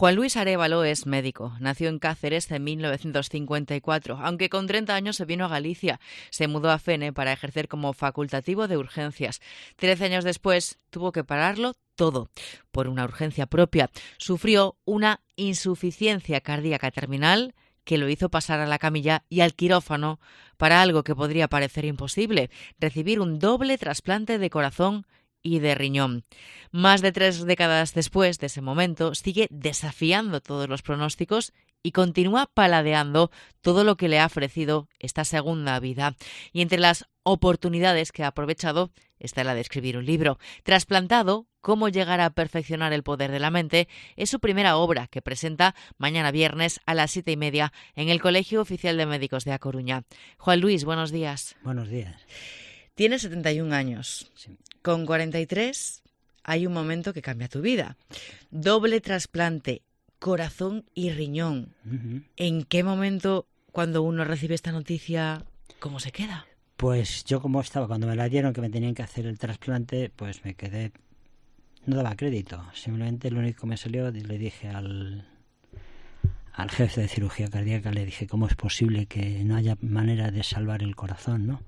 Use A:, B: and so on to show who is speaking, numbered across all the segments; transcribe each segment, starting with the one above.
A: Juan Luis Arévalo es médico. Nació en Cáceres en 1954, aunque con 30 años se vino a Galicia. Se mudó a Fene para ejercer como facultativo de urgencias. 13 años después tuvo que pararlo todo por una urgencia propia. Sufrió una insuficiencia cardíaca terminal que lo hizo pasar a la camilla y al quirófano para algo que podría parecer imposible: recibir un doble trasplante de corazón y de riñón. Más de 3 décadas después de ese momento, sigue desafiando todos los pronósticos y continúa paladeando todo lo que le ha ofrecido esta segunda vida. Y entre las oportunidades que ha aprovechado está la de escribir un libro. Trasplantado, cómo llegar a perfeccionar el poder de la mente, es su primera obra, que presenta mañana viernes a las 7:30 en el Colegio Oficial de Médicos de A Coruña. Juan Luis, buenos días.
B: Buenos días.
A: Tienes 71 años.
B: Sí.
A: Con 43 hay un momento que cambia tu vida. Doble trasplante, corazón y riñón.
B: Uh-huh.
A: ¿En qué momento, cuando uno recibe esta noticia, cómo se queda?
B: Pues yo, como estaba, cuando me la dieron que me tenían que hacer el trasplante, pues me quedé, no daba crédito. Simplemente lo único que me salió, le dije al jefe de cirugía cardíaca, le dije, ¿cómo es posible que no haya manera de salvar el corazón, no?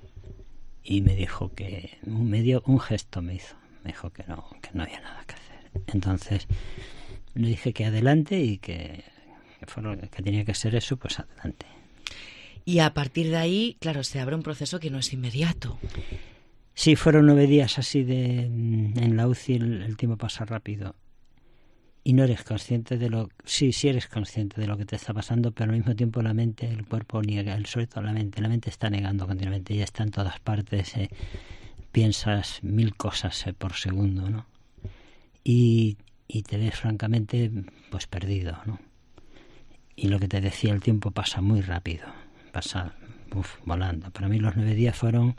B: Y me dijo que un gesto me hizo. Me dijo que no había nada que hacer. Entonces le dije que adelante y que fue lo que tenía que ser eso, pues adelante.
A: Y a partir de ahí, claro, se abre un proceso que no es inmediato.
B: Sí, fueron 9 días así en la UCI, el tiempo pasa rápido. Y no eres consciente de lo... Sí eres consciente de lo que te está pasando, pero al mismo tiempo la mente, el cuerpo niega, sobre todo la mente está negando continuamente, ya está en todas partes, piensas 1000 cosas por segundo, ¿no? Y te ves francamente pues perdido, ¿no? Y lo que te decía, el tiempo pasa muy rápido, pasa volando. Para mí los 9 días fueron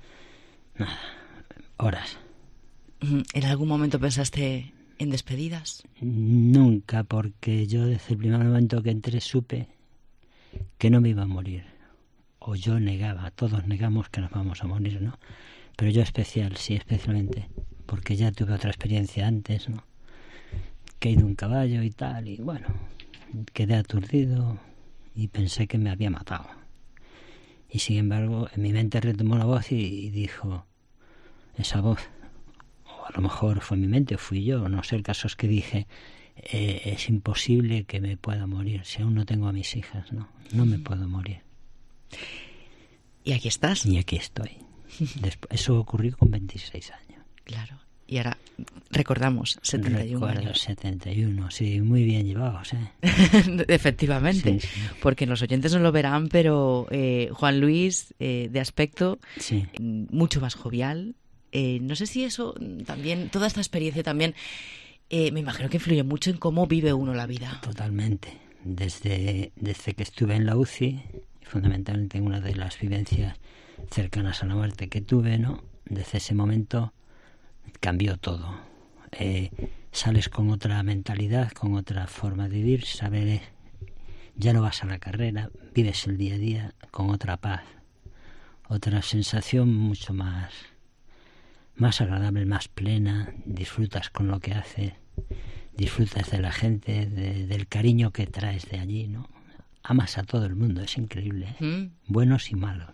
B: horas.
A: ¿En algún momento pensaste en despedidas?
B: Nunca, porque yo desde el primer momento que entré supe que no me iba a morir. O yo negaba, todos negamos que nos vamos a morir, ¿no? Pero yo especialmente, porque ya tuve otra experiencia antes, ¿no? Que he ido un caballo y tal, y bueno, quedé aturdido y pensé que me había matado. Y sin embargo, en mi mente retomó la voz y dijo, esa voz, a lo mejor fue mi mente o fui yo, no sé, el caso es que dije, es imposible que me pueda morir, si aún no tengo a mis hijas, no me puedo morir.
A: ¿Y aquí estás?
B: Y aquí estoy. Eso ocurrió con 26 años.
A: Claro, y ahora recordamos 71 años.
B: 71, sí, muy bien llevados, ¿eh?
A: Efectivamente,
B: sí.
A: Porque los oyentes no lo verán, pero Juan Luis, de aspecto,
B: sí,
A: mucho más jovial. No sé si eso también, toda esta experiencia también, me imagino que influye mucho en cómo vive uno la vida.
B: Totalmente. Desde que estuve en la UCI, fundamentalmente en una de las vivencias cercanas a la muerte que tuve, ¿no? Desde ese momento cambió todo. Sales con otra mentalidad, con otra forma de vivir, sabes, ya no vas a la carrera, vives el día a día con otra paz, otra sensación mucho más agradable, más plena, disfrutas con lo que haces, disfrutas de la gente, del cariño que traes de allí, ¿no? Amas a todo el mundo, es increíble, ¿eh? Buenos y malos.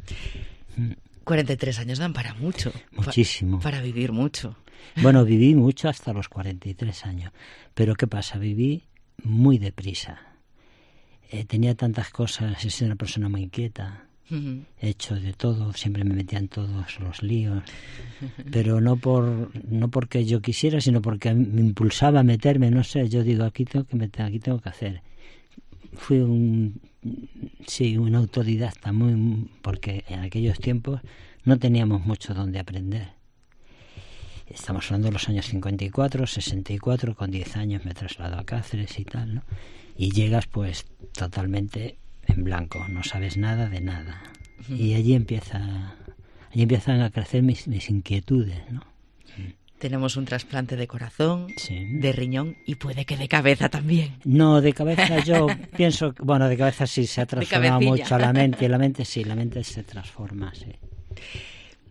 A: 43 años dan para mucho.
B: Muchísimo.
A: Para vivir mucho.
B: Bueno, viví mucho hasta los 43 años, pero ¿qué pasa? Viví muy deprisa. Tenía tantas cosas, he sido una persona muy inquieta. He hecho de todo, siempre me metía en todos los líos, pero no porque yo quisiera, sino porque me impulsaba a meterme, no sé, yo digo, aquí tengo que meter, aquí tengo que hacer. Fui un autodidacta, porque en aquellos tiempos no teníamos mucho donde aprender. Estamos hablando de los años 54, 64, con 10 años me traslado a Cáceres y tal, ¿no? Y llegas pues totalmente en blanco, no sabes nada de nada. Y allí empiezan a crecer mis inquietudes, ¿no?
A: Tenemos un trasplante de corazón,
B: sí,
A: de riñón y puede que de cabeza también.
B: No, de cabeza yo pienso, bueno, de cabeza sí se ha transformado mucho a la mente, y la mente se transforma, sí.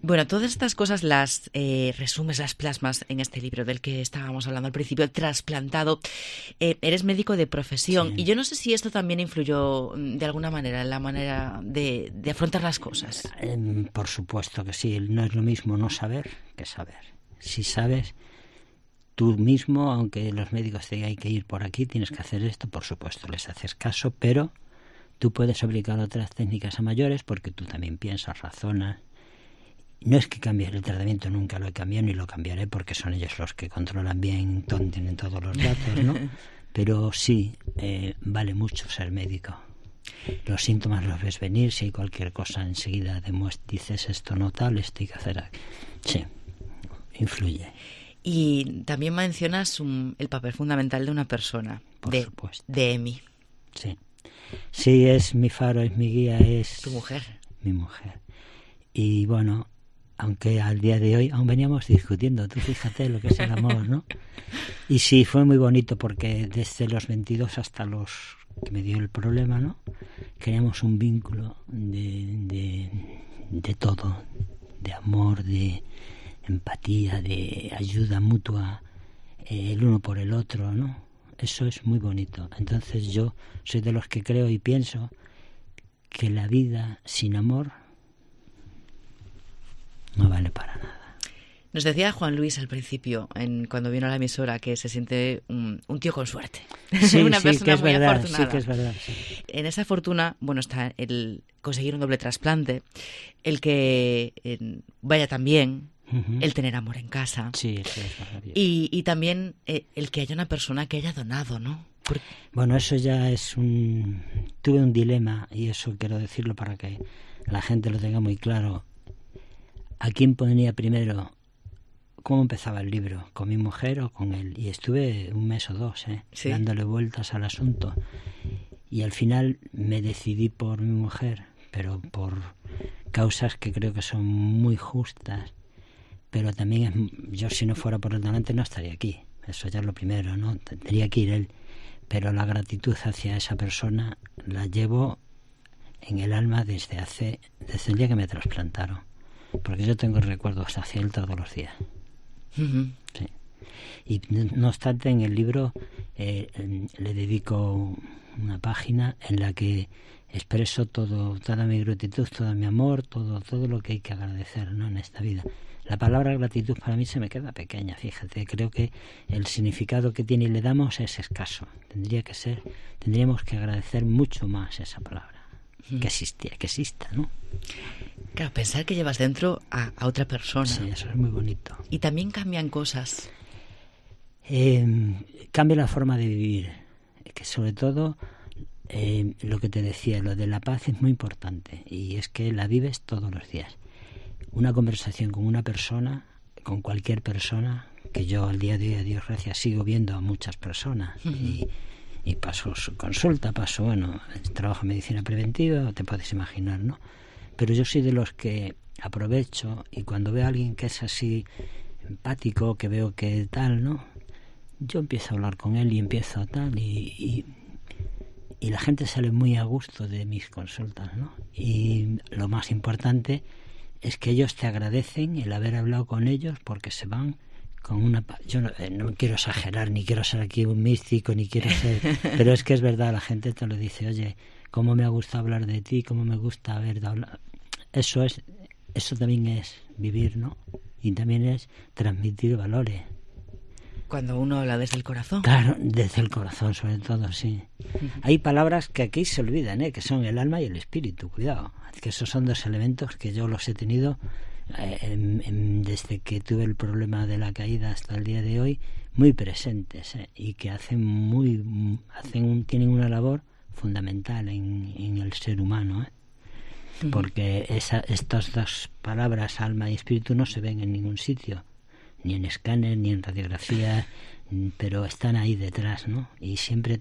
A: Bueno, todas estas cosas las resumes, las plasmas en este libro del que estábamos hablando al principio, Trasplantado. Eres médico de profesión,
B: Sí.
A: y yo no sé si esto también influyó de alguna manera en la manera de afrontar las cosas.
B: Por supuesto que sí, no es lo mismo no saber que saber. Si sabes, tú mismo, aunque los médicos te digan hay que ir por aquí, tienes que hacer esto, por supuesto, les haces caso, pero tú puedes aplicar otras técnicas a mayores porque tú también piensas, razonas. No es que cambies el tratamiento, nunca lo he cambiado ni lo cambiaré porque son ellos los que controlan bien, tienen todos los datos, ¿no? Pero sí, vale mucho ser médico. Los síntomas los ves venir, si hay cualquier cosa enseguida dices esto no tal, esto hay que hacer. Sí, influye.
A: Y también mencionas el papel fundamental de una persona,
B: Por supuesto.
A: de Emi.
B: Sí. Sí, es mi faro, es mi guía, es...
A: Tu mujer.
B: Mi mujer. Y bueno, aunque al día de hoy aún veníamos discutiendo, tú fíjate lo que es el amor, ¿no? Y sí, fue muy bonito porque desde los 22 hasta los que me dio el problema, ¿no? Creamos un vínculo de todo, de amor, de empatía, de ayuda mutua, el uno por el otro, ¿no? Eso es muy bonito. Entonces yo soy de los que creo y pienso que la vida sin amor no vale para nada.
A: Nos decía Juan Luis al principio, cuando vino a la emisora, que se siente un tío con suerte.
B: Sí,
A: una
B: sí,
A: persona
B: que es
A: muy
B: verdad,
A: afortunada.
B: sí que es verdad. Sí.
A: En esa fortuna, bueno, está el conseguir un doble trasplante, el que vaya tan bien, el tener amor en casa.
B: Sí, eso es maravilloso.
A: Y también el que haya una persona que haya donado, ¿no?
B: Bueno, eso ya es tuve un dilema, y eso quiero decirlo para que la gente lo tenga muy claro. ¿A quién ponía primero? ¿Cómo empezaba el libro? ¿Con mi mujer o con él? Y estuve un mes o dos,
A: ¿Sí?
B: dándole vueltas al asunto. Y al final me decidí por mi mujer, pero por causas que creo que son muy justas. Pero también yo, si no fuera por el donante, no estaría aquí. Eso ya es lo primero, ¿no? Tendría que ir él. Pero la gratitud hacia esa persona la llevo en el alma desde el día que me trasplantaron. Porque yo tengo recuerdos hacia él todos los días.
A: Uh-huh.
B: Sí. Y no obstante, en el libro le dedico una página en la que expreso toda mi gratitud, todo mi amor, todo lo que hay que agradecer, ¿no?, en esta vida. La palabra gratitud para mí se me queda pequeña, fíjate. Creo que el significado que tiene y le damos es escaso. Tendríamos que agradecer mucho más esa palabra. Que exista, ¿no?
A: Claro, pensar que llevas dentro a otra persona.
B: Sí, eso es muy bonito.
A: Y también cambian cosas.
B: Cambia la forma de vivir. Que sobre todo, lo que te decía, lo de la paz es muy importante. Y es que la vives todos los días. Una conversación con una persona, con cualquier persona, que yo al día de hoy, a Dios gracias, sigo viendo a muchas personas. Uh-huh. Y paso su consulta, trabajo en medicina preventiva, te puedes imaginar, ¿no? Pero yo soy de los que aprovecho, y cuando veo a alguien que es así empático, que veo que tal, ¿no?, yo empiezo a hablar con él y empiezo tal, y la gente sale muy a gusto de mis consultas, ¿no? Y lo más importante es que ellos te agradecen el haber hablado con ellos, porque se van con una... Yo no quiero exagerar, ni quiero ser aquí un místico, ni quiero ser... Pero es que es verdad, la gente te lo dice, oye, cómo me ha gustado hablar de ti, cómo me gusta haber hablado... Eso también es vivir, ¿no? Y también es transmitir valores.
A: Cuando uno habla desde el corazón.
B: Claro, desde el corazón sobre todo, sí. Uh-huh. Hay palabras que aquí se olvidan, que son el alma y el espíritu, cuidado. Que esos son dos elementos que yo los he tenido desde que tuve el problema de la caída hasta el día de hoy, muy presentes, y que tienen una labor fundamental en el ser humano, porque estas dos palabras, alma y espíritu, no se ven en ningún sitio, ni en escáner, ni en radiografía, pero están ahí detrás, ¿no? Y siempre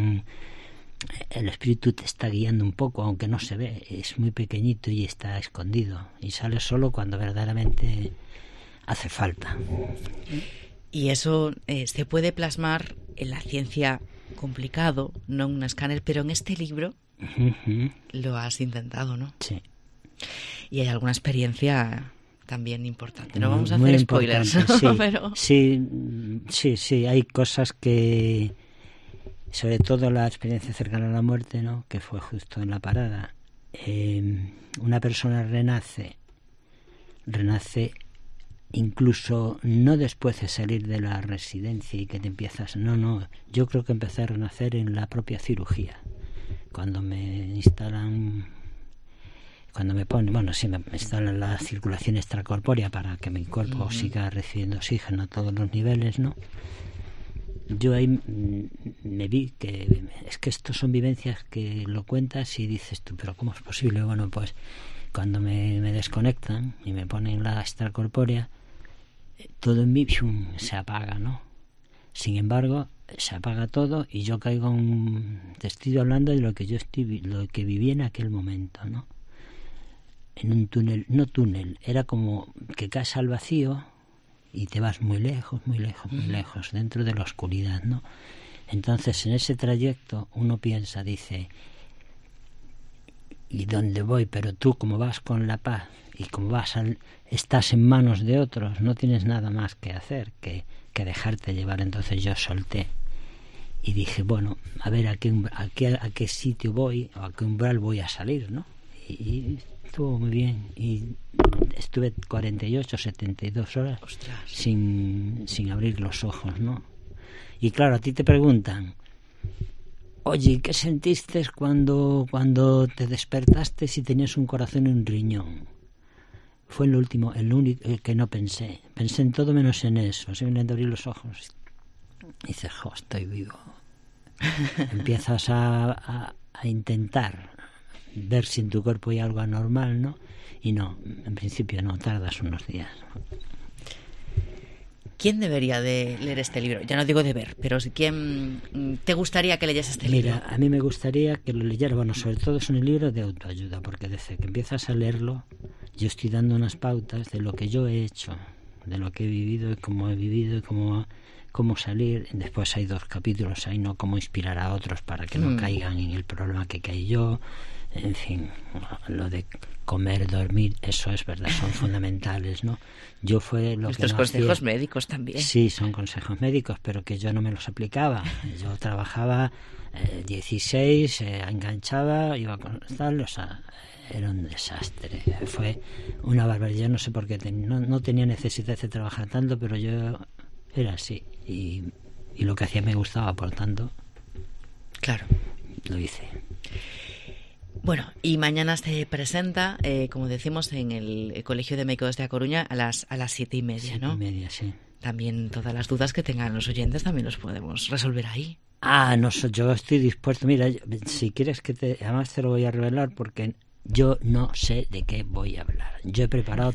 B: el espíritu te está guiando un poco, aunque no se ve, es muy pequeñito y está escondido, y sale solo cuando verdaderamente hace falta.
A: Y eso se puede plasmar en la ciencia complicado, no en un escáner, pero en este libro
B: uh-huh.
A: Lo has intentado, ¿no?
B: Sí.
A: Y hay alguna experiencia también importante. No vamos a hacer spoilers,
B: sí,
A: pero...
B: sí, hay cosas que, sobre todo la experiencia cercana a la muerte, ¿no? Que fue justo en la parada. Una persona renace incluso no después de salir de la residencia y que te empiezas... No, yo creo que empecé a renacer en la propia cirugía. Cuando me instalan... Cuando me ponen... Bueno, sí, me instalan la circulación extracorpórea para que mi cuerpo siga recibiendo oxígeno a todos los niveles, ¿no? Yo ahí me vi que... Es que estos son vivencias que lo cuentas y dices tú, pero ¿cómo es posible? Bueno, pues cuando me desconectan y me ponen la extracorpórea, todo en mí se apaga, ¿no? Sin embargo, se apaga todo y yo caigo te estoy hablando de lo que viví en aquel momento, ¿no? En un túnel, no túnel, era como que caes al vacío y te vas muy lejos, dentro de la oscuridad, ¿no? Entonces, en ese trayecto uno piensa, dice, ¿y dónde voy? Pero tú, como vas con la paz y como estás en manos de otros, no tienes nada más que hacer que dejarte llevar. Entonces yo solté y dije, bueno, a ver a qué sitio voy o a qué umbral voy a salir, ¿no? Y estuvo muy bien y estuve 48, 72 horas sin abrir los ojos, ¿no? Y claro, a ti te preguntan, oye, ¿qué sentiste cuando te despertaste si tenías un corazón y un riñón? Fue el único que no pensé. Pensé en todo menos en eso. Simplemente abrí los ojos y dices, estoy vivo. Empiezas a intentar ver si en tu cuerpo hay algo anormal, ¿no? Y no, en principio no, tardas unos días.
A: ¿Quién debería de leer este libro? Ya no digo de ver, pero ¿quién te gustaría que leyese este libro?
B: Mira, a mí me gustaría que lo leyera, bueno, sobre todo es un libro de autoayuda, porque desde que empiezas a leerlo, yo estoy dando unas pautas de lo que yo he hecho, de lo que he vivido y cómo he vivido y cómo salir. Después hay 2 capítulos ahí, ¿no? Cómo inspirar a otros para que no caigan en el problema que caí yo. En fin, lo de comer, dormir, eso es verdad, son fundamentales, ¿no? Yo fue lo
A: Estos
B: que no
A: consejos
B: hacía.
A: médicos también.
B: Sí, son consejos médicos, pero que yo no me los aplicaba. Yo trabajaba 16, enganchaba, iba con tal, o sea, era un desastre. Fue una barbaridad. Yo no sé por qué no tenía necesidad de trabajar tanto, pero yo era así y lo que hacía me gustaba, por tanto,
A: claro,
B: lo hice.
A: Bueno, y mañana se presenta, como decimos, en el Colegio de Médicos de A Coruña a las 7:30, ¿no?
B: 7:30, sí.
A: También todas las dudas que tengan los oyentes también los podemos resolver ahí.
B: No, yo estoy dispuesto. Mira, si quieres además te lo voy a revelar porque yo no sé de qué voy a hablar. Yo he preparado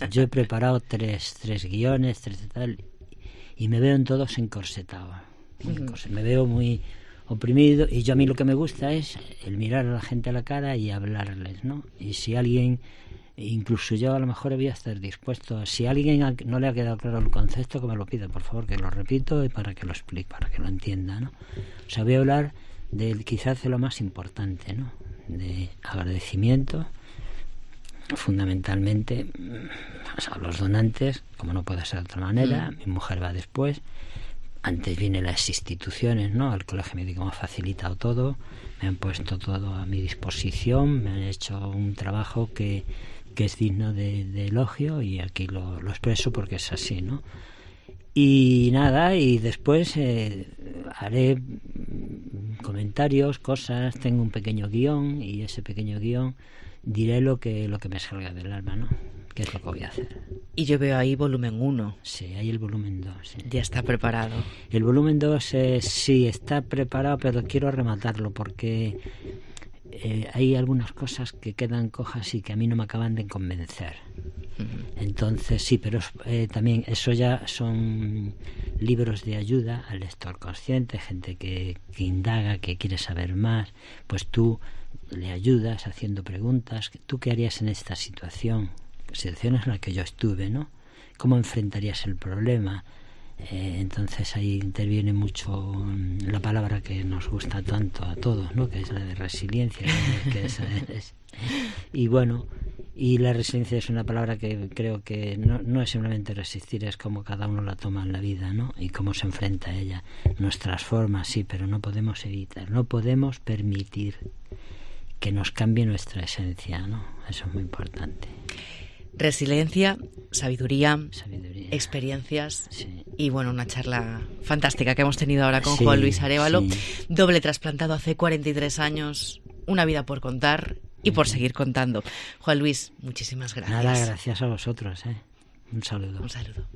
B: tres guiones, 3 tal, y me veo en todos encorsetado. Me veo muy oprimido y a mí lo que me gusta es el mirar a la gente a la cara y hablarles, ¿no? Y si alguien, incluso yo a lo mejor voy a estar dispuesto, si a alguien no le ha quedado claro el concepto, que me lo pida, por favor, que lo repito y para que lo explique, para que lo entienda, ¿no? O sea, voy a hablar quizás de lo más importante, ¿no? De agradecimiento, fundamentalmente, a los donantes, como no puede ser de otra manera. Mi mujer va después. Antes vienen las instituciones, ¿no? El Colegio Médico me ha facilitado todo, me han puesto todo a mi disposición, me han hecho un trabajo que es digno de elogio y aquí lo expreso porque es así, ¿no? Y nada, y después haré comentarios, cosas, tengo un pequeño guión y ese pequeño guión diré lo que me salga del alma, ¿no? ¿Qué es lo que voy a hacer?
A: Y yo veo ahí volumen 1.
B: Sí, hay el volumen 2. Sí.
A: Ya está preparado.
B: El volumen 2 sí está preparado, pero quiero rematarlo porque hay algunas cosas que quedan cojas y que a mí no me acaban de convencer. Entonces sí, pero también eso ya son libros de ayuda al lector consciente, gente que indaga, que quiere saber más. Pues tú le ayudas haciendo preguntas. ¿Tú qué harías en esta situación en la que yo estuve, ¿no? ¿Cómo enfrentarías el problema? Entonces ahí interviene mucho la palabra que nos gusta tanto a todos, ¿no? Que es la de resiliencia, ¿no? Y bueno, Y la resiliencia es una palabra que creo que no es simplemente resistir, es como cada uno la toma en la vida, ¿no? Y cómo se enfrenta a ella. Nos transforma, sí, pero no podemos evitar, no podemos permitir que nos cambie nuestra esencia, ¿no? Eso es muy importante.
A: Resiliencia, sabiduría, experiencias,
B: sí.
A: Y bueno, una charla fantástica que hemos tenido ahora con Juan Luis Arévalo, doble trasplantado hace 43 años, una vida por contar y por seguir contando. Juan Luis, muchísimas gracias.
B: Nada, gracias a vosotros, Un saludo.
A: Un saludo.